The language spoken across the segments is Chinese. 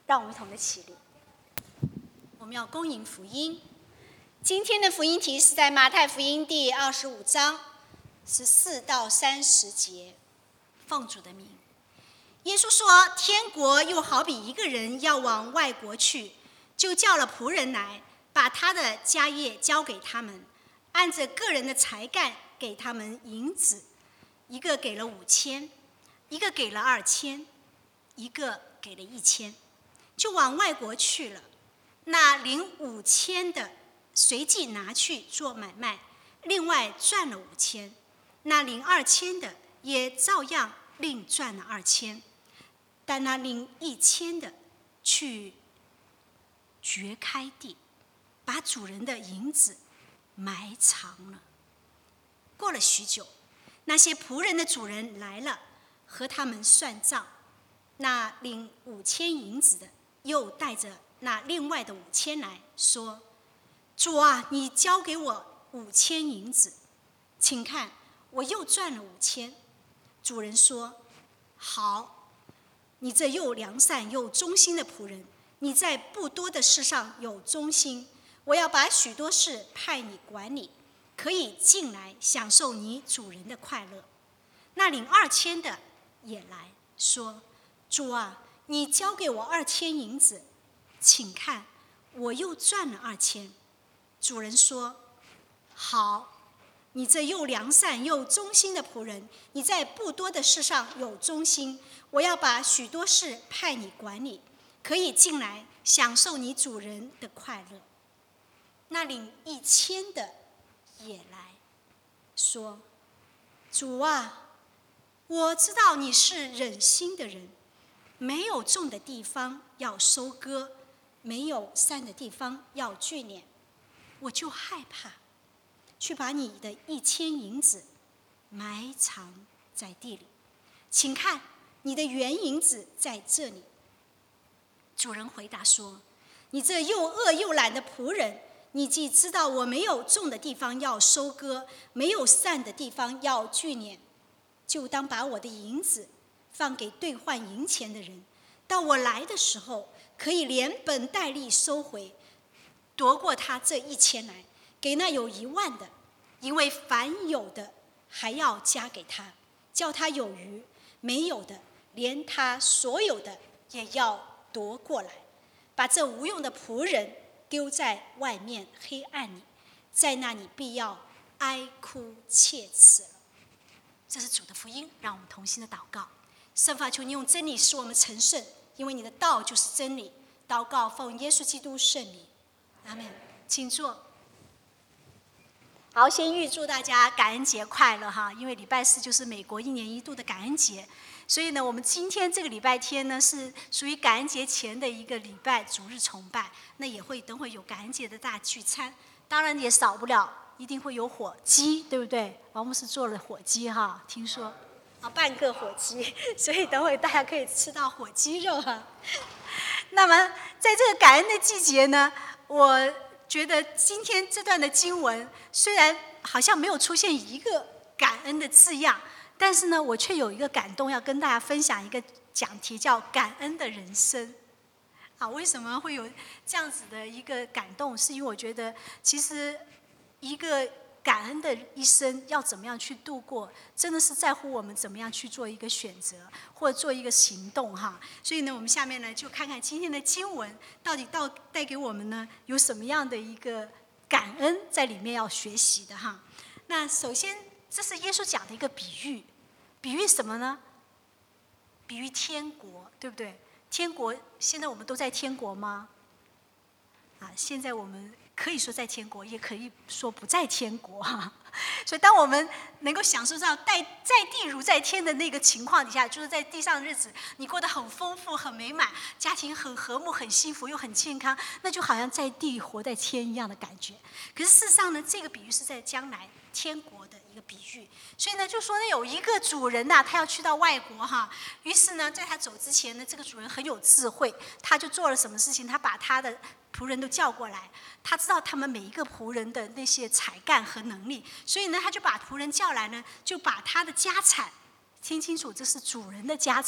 让我们一同的起立。我们要恭迎福音。今天的福音题是在马太福音第25章14到30节。奉主的名，耶稣说：“天国又好比一个人要往外国去，就叫了仆人来，把他的家业交给他们，按着个人的才干给他们银子，一个给了5000，一个给了2000，一个给了1000，就往外国去了。那领5000的随即拿去做买卖，另外赚了5000。那领2000的也照样另赚了2000。但那领1000的去掘开地，把主人的银子埋藏了。过了许久，那些仆人的主人来了，和他们算账。那领5000银子的又带着那另外的5000来说：主啊，你交给我5000银子，请看，我又赚了5000。主人说：好，你这又良善又忠心的仆人，你在不多的事上有忠心，我要把许多事派你管理，可以进来享受你主人的快乐。那领2000的也来说：主啊，你交给我2000银子，请看，我又赚了2000。主人说：好，你这又良善又忠心的仆人，你在不多的事上有忠心，我要把许多事派你管理，可以进来享受你主人的快乐。那领1000的也来说：主啊，我知道你是忍心的人，没有种的地方要收割，没有散的地方要聚敛，我就害怕，去把你的1000银子埋藏在地里。请看，你的原银子在这里。主人回答说：你这又恶又懒的仆人，你既知道我没有种的地方要收割，没有散的地方要聚敛，就当把我的银子放给兑换银钱的人，到我来的时候，可以连本带利收回，夺过他这1000来，给那有10000的，因为凡有的还要加给他，叫他有余；没有的，连他所有的也要夺过来。把这无用的仆人丢在外面黑暗里，在那里必要哀哭切齿了。这是主的福音，让我们同心的祷告。圣父，求你用真理使我们成圣，因为你的道就是真理。祷告奉耶稣基督圣名，阿们。请坐。好，先预祝大家感恩节快乐哈！因为礼拜4就是美国1年1度的感恩节，所以呢，我们今天这个礼拜天呢是属于感恩节前的一个礼拜主日崇拜，那也会等会有感恩节的大聚餐，当然也少不了一定会有火鸡，对不对？王牧师做了火鸡哈，听说半个火鸡，所以等会大家可以吃到火鸡肉哈。那么在这个感恩的季节呢，我觉得今天这段的经文虽然好像没有出现一个感恩的字样，但是呢，我却有一个感动要跟大家分享一个讲题，叫感恩的人生。为什么会有这样子的一个感动？是因为我觉得其实一个感恩的一生要怎么样去度过，真的是在乎我们怎么样去做一个选择或者做一个行动哈。所以呢，我们下面呢就看看今天的经文到底带给我们呢有什么样的一个感恩在里面要学习的哈。那首先，这是耶稣讲的一个比喻，比喻什么呢？比喻天国，对不对？天国，现在我们都在天国吗？现在我们可以说在天国，也可以说不在天国哈。所以当我们能够享受到在地如在天的那个情况底下，就是在地上的日子你过得很丰富很美满，家庭很和睦很幸福又很健康，那就好像在地活在天一样的感觉。可是事实上呢，这个比喻是在将来天国的一个比喻。所以呢，就说呢，有一个主人呐，他要去到外国哈，于是呢，在他走之前呢，这个主人很有智慧，他就做了什么事情？他把他的仆人都叫过来，他知道他们每一个仆人的那些才干和能力，所以呢，他就把仆人叫来呢，就把他的家产，听清楚，这是主人的家产，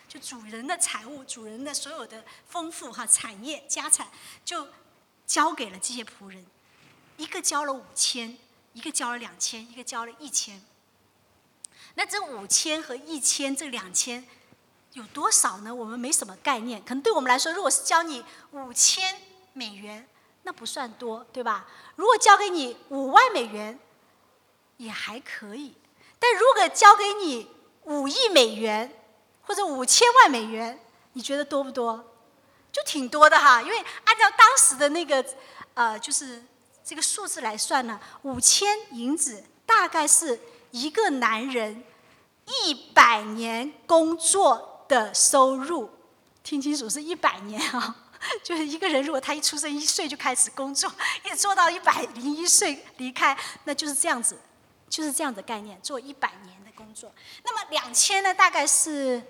就主人的财物，主人的所有的丰富产业家产，就交给了这些仆人，一个交了5000，一个交了2000，一个交了1000。那这5000和1000，这2000有多少呢？我们没什么概念。可能对我们来说，如果是交你$5000，那不算多，对吧？如果交给你$50000，也还可以。但如果交给你$5亿或者$5000万，你觉得多不多？就挺多的哈。因为按照当时的那个就是这个数字来算呢，5000银子大概是一个男人100年工作的收入。听清楚，是100年啊！就是一个人，如果他一出生1岁就开始工作，一直做到101岁离开，那就是这样子，就是这样的概念，做100年的工作。那么2000呢，大概是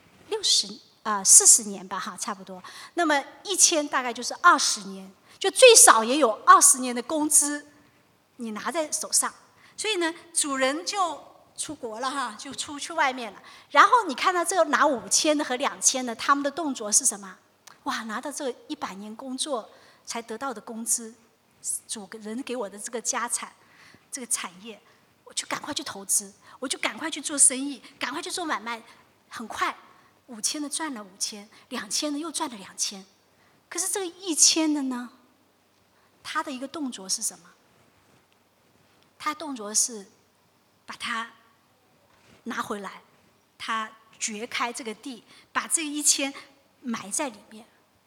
40年吧，哈，差不多。那么1000大概就是20年，就最少也有20年的工资，你拿在手上。所以呢，主人就出国了哈，就出去外面了。然后你看到这个拿5000的和2000的，他们的动作是什么？哇，拿到这个100年工作才得到的工资，主人给我的这个家产，这个产业，我就赶快去投资，我就赶快去做生意，赶快去做买卖，很快5000的赚了5000，2000的又赚了2000。可是这个1000的呢，他的一个动作是什么？他动作是把它拿回来，他掘开这个地，把这个1000埋在里面。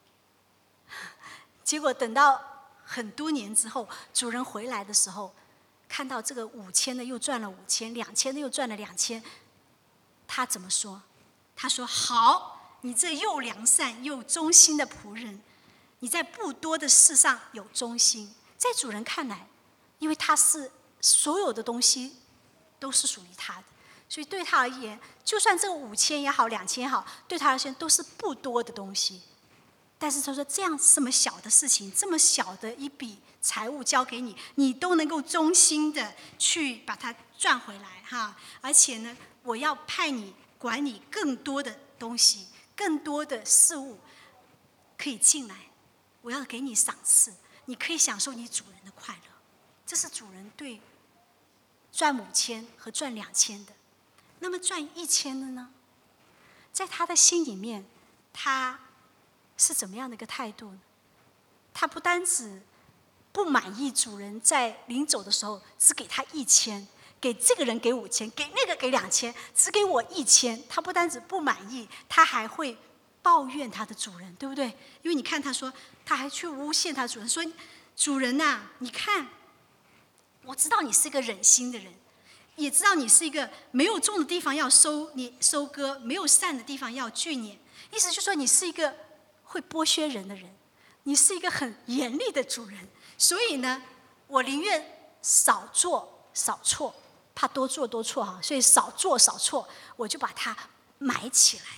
结果等到很多年之后，主人回来的时候，看到这个5000的又赚了5000，2000的又赚了2000，他怎么说？他说：“好，你这又良善又忠心的仆人，你在不多的事上有忠心。”在主人看来，因为他是所有的东西都是属于他的，所以对他而言，就算这个5000也好，2000也好，对他而言都是不多的东西。但是他说，这么小的事情，这么小的一笔财物交给你，你都能够忠心的去把它赚回来哈。而且呢，我要派你管理更多的东西，更多的事物可以进来，我要给你赏赐，你可以享受你主人的快乐。这是主人对赚5000和赚2000的。那么赚1000的呢？在他的心里面，他是怎么样的一个态度呢？他不单止不满意主人在临走的时候只给他1000，给这个人给5000，给那个给2000，只给我1000。他不单止不满意，他还会抱怨他的主人，对不对？因为你看他说，他还去诬陷他的主人，说：“主人呐，你看，我知道你是一个忍心的人，也知道你是一个没有种的地方要收割，没有善的地方要聚敛。意思就是说，你是一个会剥削人的人，你是一个很严厉的主人。所以呢，我宁愿少做少错，怕多做多错哈，所以少做少错，我就把它埋起来了。”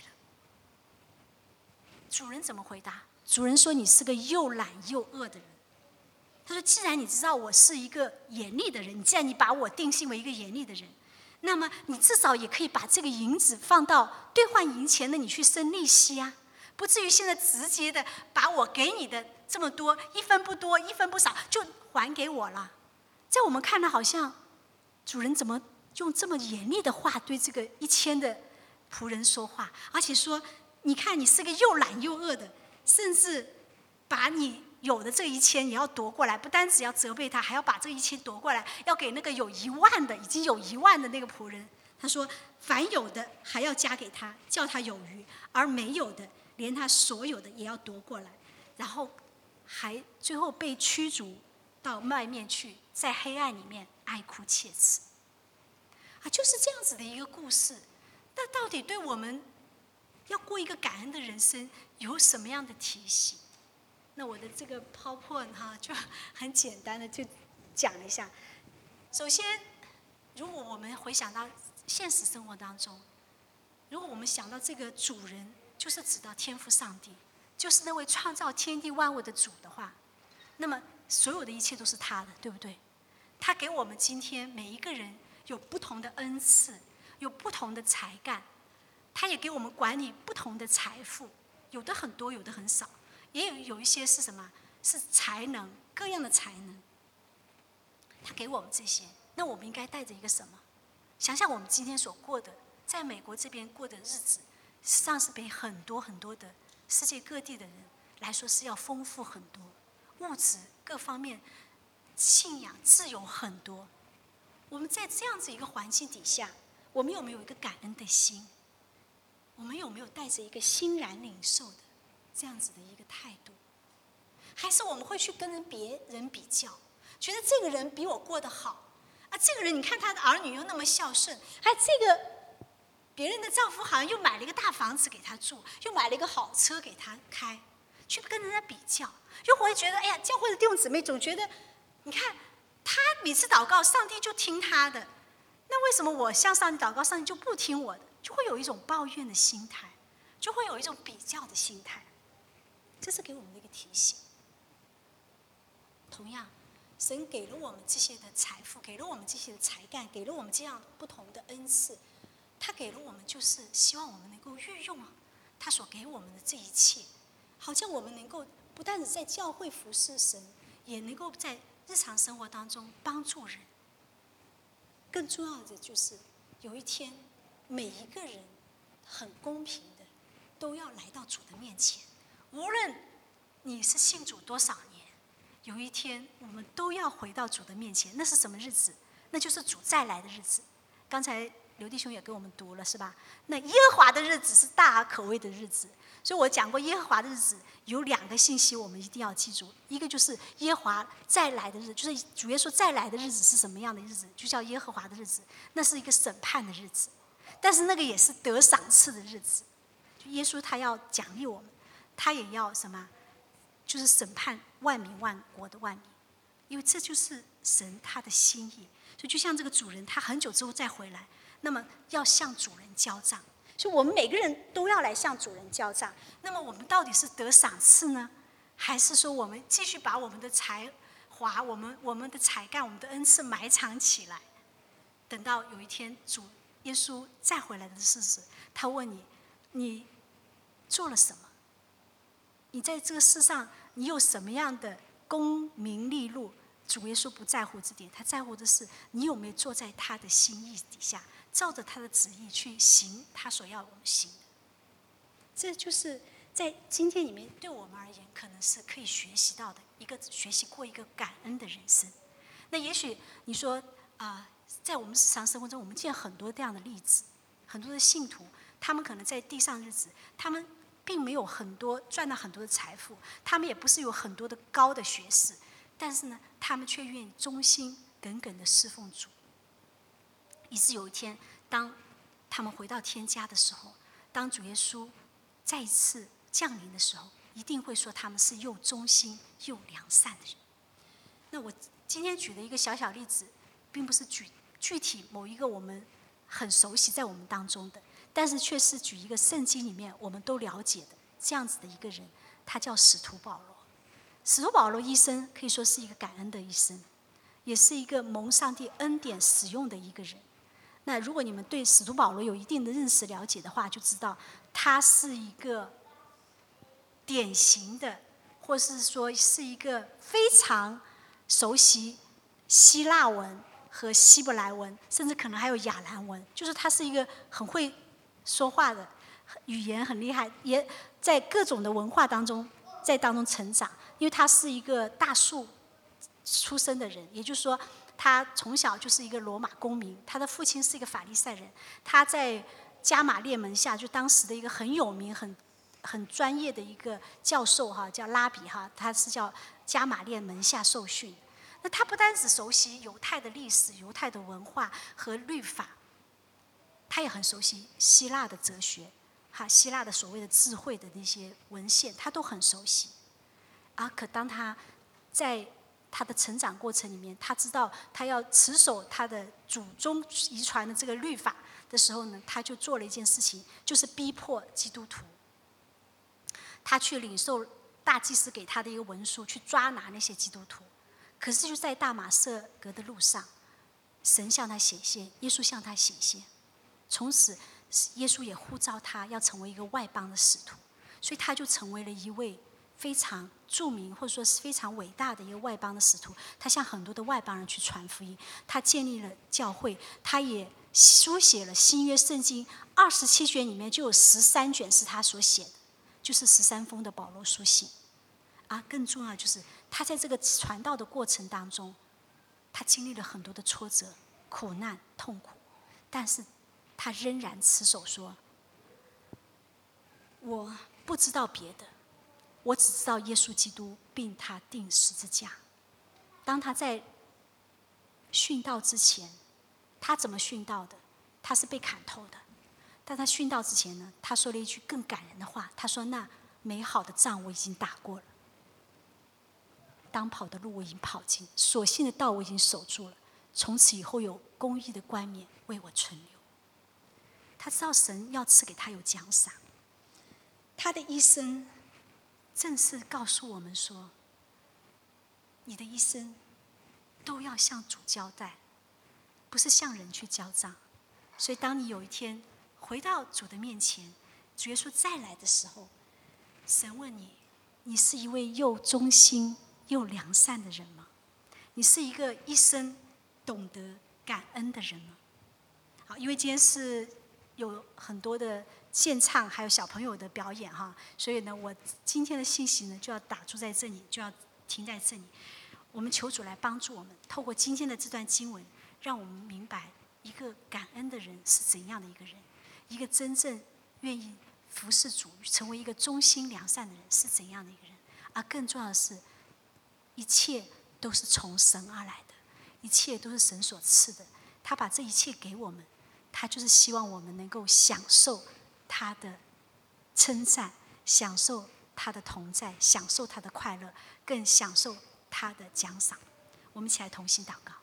主人怎么回答？主人说：“你是个又懒又恶的人。”他说：“既然你知道我是一个严厉的人，既然你把我定性为一个严厉的人，那么你至少也可以把这个银子放到兑换银钱的你去生利息啊，不至于现在直接的把我给你的这么多一分不多一分不少就还给我了。”在我们看来，好像主人怎么用这么严厉的话对这个1000的仆人说话，而且说：“你看，你是个又懒又恶的，甚至把你有的这1000也要夺过来，不单只要责备他，还要把这1000夺过来，要给那个有1万的，已经有1万的那个仆人。他说，凡有的还要加给他，叫他有余；而没有的，连他所有的也要夺过来。然后还最后被驱逐到外面去，在黑暗里面哀哭切齿。就是这样子的一个故事。那到底对我们要过一个感恩的人生有什么样的提醒？那我的这个 PowerPoint 就很简单的就讲了一下。首先，如果我们回想到现实生活当中，如果我们想到这个主人就是指到天父上帝，就是那位创造天地万物的主的话，那么所有的一切都是他的，对不对？他给我们今天每一个人有不同的恩赐，有不同的才干， 他也给我们管理不同的财富，有的很多，有的很少，也有一些是什么？是才能，各样的才能。他给我们这些，那我们应该带着一个什么？想想我们今天所过的，在美国这边过的日子，实际上是比很多很多的世界各地的人来说是要丰富很多，物质各方面、信仰、自由很多。我们在这样子一个环境底下，我们有没有一个感恩的心？我们有没有带着一个欣然领受的这样子的一个态度？还是我们会去跟别人比较，觉得这个人比我过得好啊，这个人你看他的儿女又那么孝顺，还这个别人的丈夫好像又买了一个大房子给他住，又买了一个好车给他开，去跟人家比较，又会觉得哎呀，教会的弟兄姊妹总觉得，你看他每次祷告，上帝就听他的，那为什么我向上帝祷告，上帝就不听我的？就会有一种抱怨的心态，就会有一种比较的心态。这是给我们的一个提醒。同样，神给了我们这些的财富，给了我们这些的才干，给了我们这样不同的恩赐，他给了我们，就是希望我们能够运用他所给我们的这一切，好像我们能够不但是在教会服侍神，也能够在日常生活当中帮助人。更重要的就是有一天，每一个人很公平的都要来到主的面前，无论你是信主多少年，有一天我们都要回到主的面前。那是什么日子？那就是主再来的日子。刚才刘弟兄也跟我们读了，是吧？那耶和华的日子是大而可畏的日子。所以我讲过，耶和华的日子有2个信息我们一定要记住，一个就是耶和华再来的日子，就是主耶稣再来的日子是什么样的日子？就叫耶和华的日子，那是一个审判的日子，但是那个也是得赏赐的日子。就耶稣他要奖励我们，他也要什么？就是审判万民万国的万民，因为这就是神他的心意。所以就像这个主人，他很久之后再回来，那么要向主人交账。所以我们每个人都要来向主人交账。那么我们到底是得赏赐呢，还是说我们继续把我们的才华、我们的才干、我们的恩赐埋藏起来，等到有一天主耶稣再回来的日子，他问你，你做了什么？你在这个世上，你有什么样的功名利禄？主耶稣不在乎这点，他在乎的是你有没有坐在他的心意底下，照着他的旨意去行他所要我们行的。这就是在今天里面对我们而言，可能是可以学习到的学习过一个感恩的人生。那也许你说在我们日常生活中，我们见很多这样的例子，很多的信徒，他们可能在地上日子，他们并没有赚到很多的财富，他们也不是有很多的高的学识，但是呢，他们却愿意忠心耿耿的侍奉主。以致有一天，当他们回到天家的时候，当主耶稣再一次降临的时候，一定会说他们是又忠心又良善的人。那我今天举的一个小小例子，并不是举具体某一个我们很熟悉在我们当中的，但是却是举一个圣经里面我们都了解的这样子的一个人，他叫使徒保罗。使徒保罗一生可以说是一个感恩的一生，也是一个蒙上帝恩典使用的一个人。那如果你们对使徒保罗有一定的认识了解的话，就知道他是一个典型的，或是说是一个非常熟悉希腊文和希伯来文，甚至可能还有亚兰文，就是他是一个很会说话的，语言很厉害，也在各种的文化当中成长。因为他是一个大数出身的人，也就是说他从小就是一个罗马公民，他的父亲是一个法利赛人，他在加玛列门下，就当时的一个很有名很专业的一个教授叫拉比他是叫加玛列门下受训。那他不单只熟悉犹太的历史、犹太的文化和律法，他也很熟悉希腊的哲学希腊的所谓的智慧的那些文献，他都很熟悉。可当他在他的成长过程里面，他知道他要持守他的祖宗遗传的这个律法的时候呢，他就做了一件事情，就是逼迫基督徒。他去领受大祭司给他的一个文书，去抓拿那些基督徒。可是就在大马色革的路上，神向他显现，耶稣向他显现，从此耶稣也呼召他要成为一个外邦的使徒，所以他就成为了一位非常著名或者说是非常伟大的一个外邦的使徒。他向很多的外邦人去传福音，他建立了教会，他也书写了新约圣经27卷里面就有13卷是他所写的，就是13封的保罗书信。更重要的就是他在这个传道的过程当中，他经历了很多的挫折、苦难、痛苦，但是他仍然持守说：我不知道别的，我只知道耶稣基督并他钉十字架。当他在殉道之前，他怎么殉道的？他是被砍头的。但他殉道之前呢，他说了一句更感人的话，他说：那美好的仗我已经打过了，当跑的路我已经跑尽，所信的道我已经守住了，从此以后有公义的冠冕为我存留。他知道神要赐给他有奖赏。他的一生正是告诉我们说，你的一生都要向主交代，不是向人去交账。所以当你有一天回到主的面前，主耶稣再来的时候，神问你，你是一位又忠心又良善的人吗？你是一个一生懂得感恩的人吗？好，因为今天是有很多的献唱还有小朋友的表演哈，所以呢，我今天的信息呢就要打住在这里，就要停在这里。我们求主来帮助我们，透过今天的这段经文，让我们明白一个感恩的人是怎样的一个人，一个真正愿意服侍主、成为一个忠心良善的人是怎样的一个人。而更重要的是，一切都是从神而来的，一切都是神所赐的。他把这一切给我们，他就是希望我们能够享受他的称赞，享受他的同在，享受他的快乐，更享受他的奖赏。我们一起来同心祷告。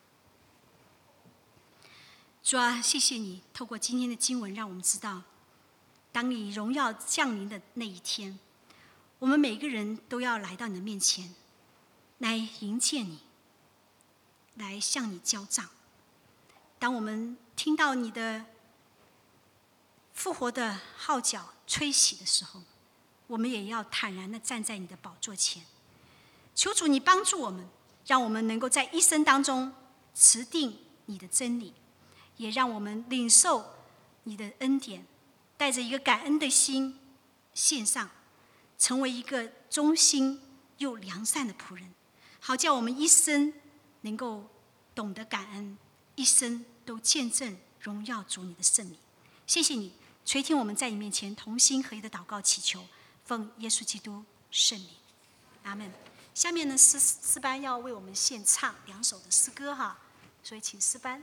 主啊，谢谢你透过今天的经文让我们知道，当你荣耀降临的那一天，我们每个人都要来到你的面前，来迎接你，来向你交账。当我们听到你的复活的号角吹起的时候，我们也要坦然地站在你的宝座前。求主你帮助我们，让我们能够在一生当中持定你的真理，也让我们领受你的恩典，带着一个感恩的心献上，成为一个忠心又良善的仆人，好叫我们一生能够懂得感恩，一生都见证荣耀主你的圣名。谢谢你垂听我们在你面前同心合一的祷告祈求，奉耶稣基督圣名，阿们。下面呢，诗班要为我们献唱2首的诗歌哈，所以请诗班。